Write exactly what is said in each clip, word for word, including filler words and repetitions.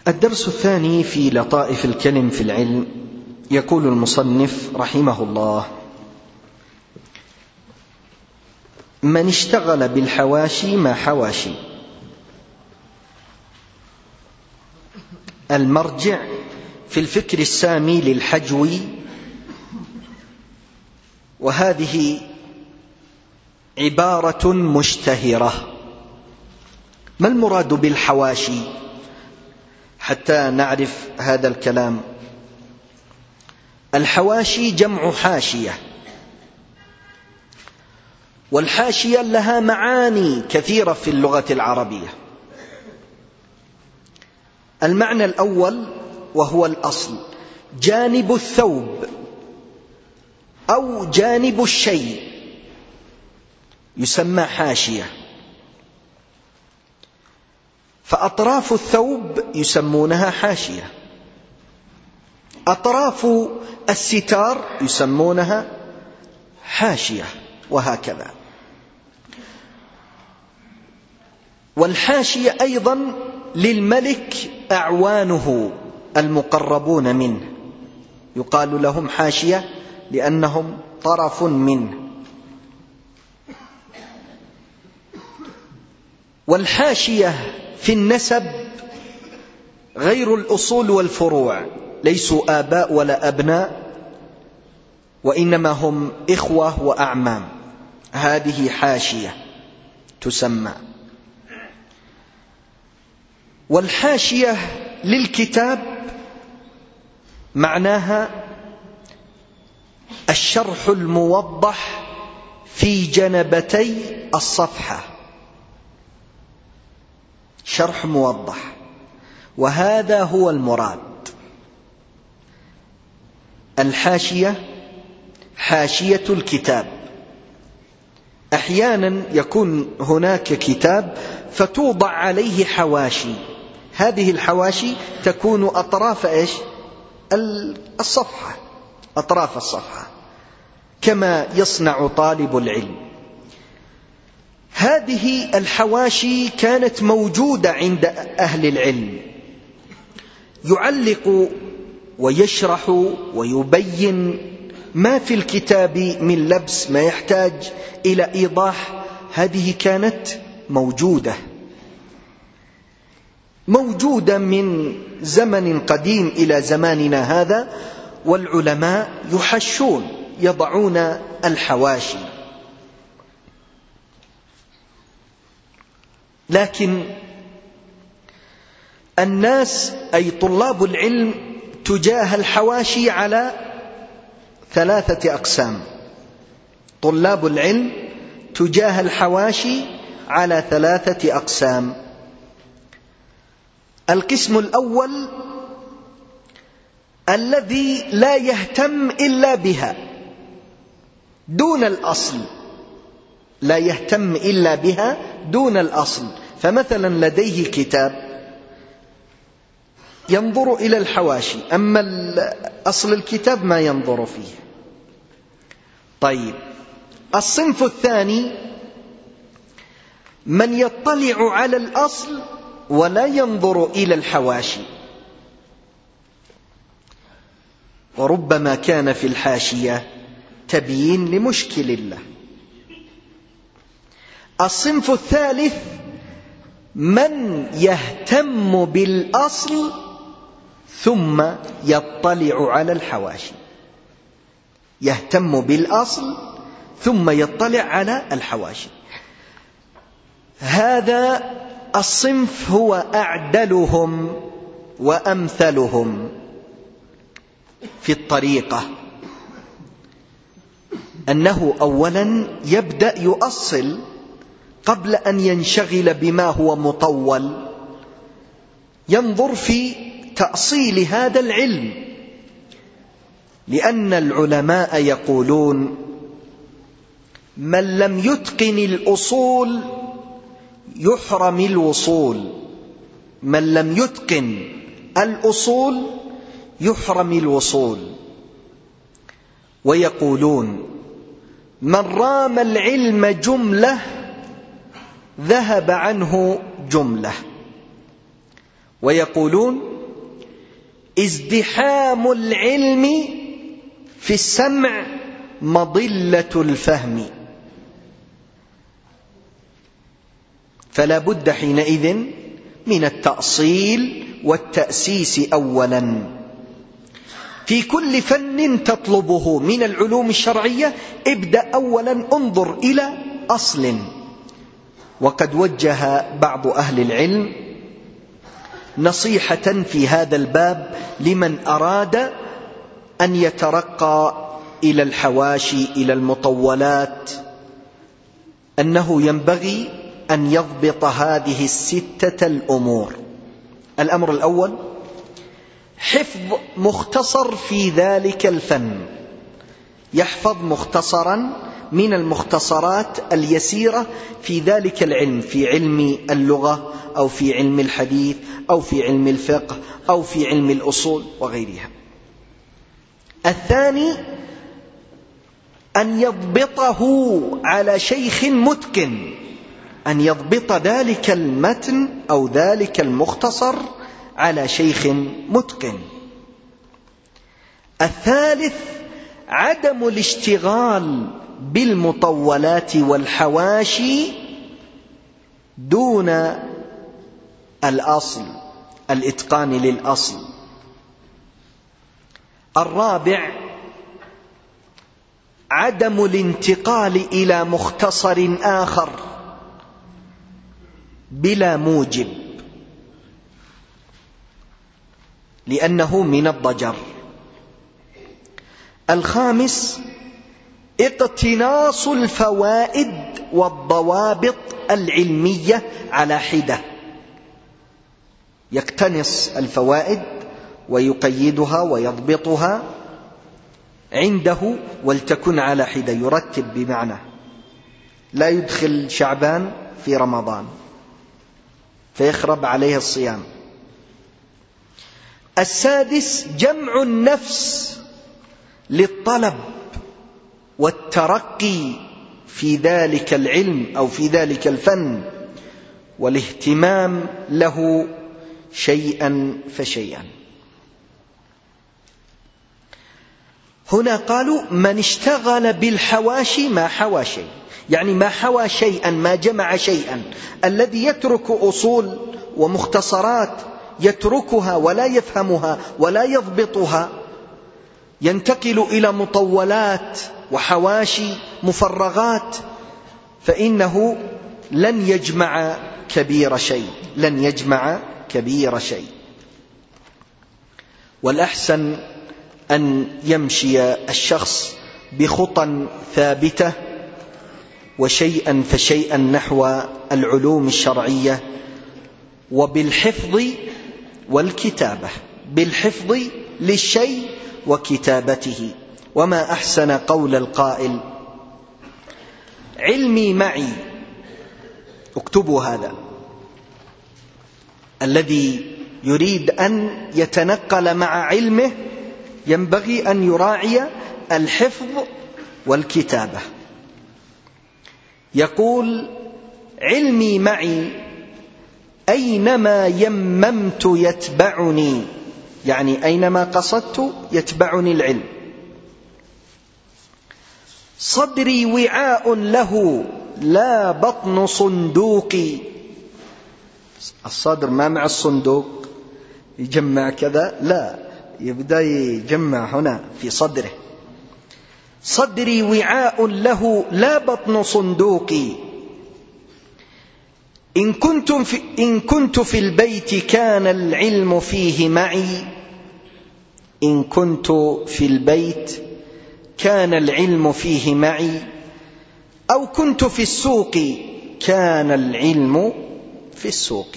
الدرس الثاني في لطائف الكلم في العلم. يقول المصنف رحمه الله: من اشتغل بالحواشي ما حواشي. المرجع في الفكر السامي للحجوي، وهذه عبارة مشتهرة. ما المراد بالحواشي حتى نعرف هذا الكلام؟ الحواشي جمع حاشية، والحاشية لها معاني كثيرة في اللغة العربية. المعنى الأول وهو الأصل: جانب الثوب أو جانب الشيء يسمى حاشية، فأطراف الثوب يسمونها حاشية، أطراف الستار يسمونها حاشية، وهكذا. والحاشية أيضا للملك أعوانه المقربون منه، يقال لهم حاشية لأنهم طرف منه. والحاشية في النسب غير الأصول والفروع، ليسوا آباء ولا أبناء، وإنما هم إخوة وأعمام، هذه حاشية تسمى. والحاشية للكتاب معناها الشرح الموضح في جنبتي الصفحة، شرح موضح، وهذا هو المراد. الحاشية حاشية الكتاب. أحيانا يكون هناك كتاب فتوضع عليه حواشي، هذه الحواشي تكون أطراف إيش؟ الصفحة، أطراف الصفحة، كما يصنع طالب العلم. هذه الحواشي كانت موجودة عند أهل العلم، يعلق ويشرح ويبين ما في الكتاب من لبس، ما يحتاج إلى إيضاح. هذه كانت موجودة موجودة من زمن قديم إلى زماننا هذا، والعلماء يحشون يضعون الحواشي. لكن الناس أي طلاب العلم تجاه الحواشي على ثلاثة أقسام. طلاب العلم تجاه الحواشي على ثلاثة أقسام. القسم الأول الذي لا يهتم إلا بها دون الأصل، لا يهتم إلا بها دون الأصل. فمثلا لديه كتاب ينظر إلى الحواشي، أما أصل الكتاب ما ينظر فيه. طيب، الصنف الثاني من يطلع على الأصل ولا ينظر إلى الحواشي، وربما كان في الحاشية تبيين لمشكل له. الصنف الثالث من يهتم بالأصل ثم يطلع على الحواشي، يهتم بالأصل ثم يطلع على الحواشي. هذا الصنف هو أعدلهم وأمثلهم في الطريقة، أنه أولا يبدأ يؤصل قبل أن ينشغل بما هو مطول، ينظر في تأصيل هذا العلم، لأن العلماء يقولون: من لم يتقن الأصول يحرم الوصول، من لم يتقن الأصول يحرم الوصول. ويقولون: من رام العلم جملة ذهب عنه جملة. ويقولون: ازدحام العلم في السمع مضلة الفهم، فلا بد حينئذ من التأصيل والتأسيس أولا. في كل فن تطلبه من العلوم الشرعية ابدأ أولا، انظر إلى أصل. وقد وجه بعض أهل العلم نصيحة في هذا الباب لمن أراد أن يترقى إلى الحواشي إلى المطولات، أنه ينبغي أن يضبط هذه الستة الأمور. الأمر الأول حفظ مختصر في ذلك الفن، يحفظ مختصرا من المختصرات اليسيرة في ذلك العلم، في علم اللغة أو في علم الحديث أو في علم الفقه أو في علم الأصول وغيرها. الثاني أن يضبطه على شيخ متقن، أن يضبط ذلك المتن أو ذلك المختصر على شيخ متقن. الثالث عدم الاشتغال بالمطولات والحواشي دون الأصل، الإتقان للأصل. الرابع عدم الانتقال إلى مختصر آخر بلا موجب، لأنه من الضجر. الخامس اقتناص الفوائد والضوابط العلمية على حدة، يقتنص الفوائد ويقيدها ويضبطها عنده ولتكن على حدة، يرتب بمعنى لا يدخل شعبان في رمضان فيخرب عليه الصيام. السادس جمع النفس للطلب والترقي في ذلك العلم أو في ذلك الفن، والاهتمام له شيئا فشيئا. هنا قالوا من اشتغل بالحواشي ما حوى شيء، يعني ما حوى شيئا، ما جمع شيئا. الذي يترك أصول ومختصرات يتركها ولا يفهمها ولا يضبطها، ينتقل إلى مطولات وحواشي مفرغات، فإنه لن يجمع كبير شيء، لن يجمع كبير شيء. والأحسن أن يمشي الشخص بخطى ثابتة وشيئا فشيئا نحو العلوم الشرعية، وبالحفظ والكتابة، بالحفظ للشيء وكتابته. وما أحسن قول القائل علمي معي. اكتبوا هذا، الذي يريد أن يتنقل مع علمه ينبغي أن يراعي الحفظ والكتابة. يقول علمي معي أينما يممت يتبعني، يعني أينما قصدت يتبعني العلم. صدري وعاء له لا بطن صندوقي. الصدر ما مع الصندوق يجمع كذا، لا، يبدأ يجمع هنا في صدره. صدري وعاء له لا بطن صندوقي. إن كنت في, إن كنت في البيت كان العلم فيه معي. إن كنت في البيت كان العلم فيه معي، أو كنت في السوق كان العلم في السوق.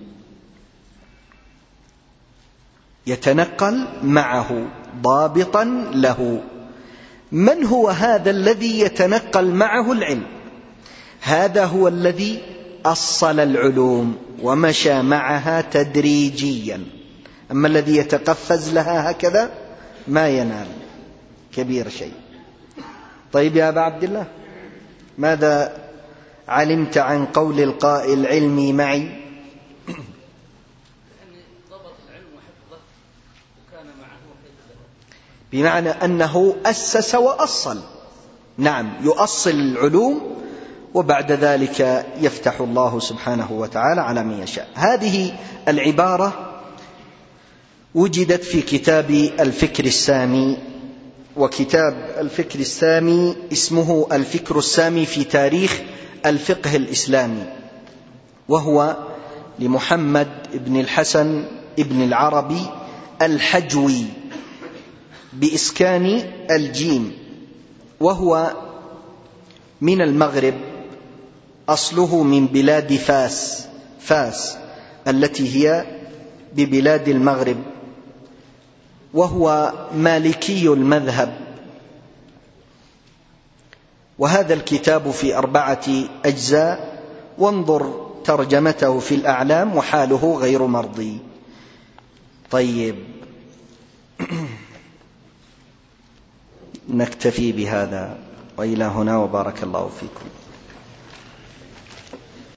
يتنقل معه ضابطا له. من هو هذا الذي يتنقل معه العلم؟ هذا هو الذي أصل العلوم ومشى معها تدريجيا. أما الذي يتقفز لها هكذا ما ينال كبير شيء. طيب يا أبا عبد الله، ماذا علمت عن قول القائل علمي معي؟ بمعنى أنه أسس وأصل. نعم، يؤصل العلوم وبعد ذلك يفتح الله سبحانه وتعالى على من يشاء. هذه العبارة وجدت في كتاب الفكر السامي، وكتاب الفكر السامي اسمه الفكر السامي في تاريخ الفقه الإسلامي، وهو لمحمد بن الحسن بن العربي الحجوي بإسكان الجيم، وهو من المغرب، أصله من بلاد فاس فاس التي هي ببلاد المغرب، وهو مالكي المذهب. وهذا الكتاب في أربعة أجزاء، وانظر ترجمته في الأعلام وحاله غير مرضي. طيب، نكتفي بهذا وإلى هنا، وبارك الله فيكم.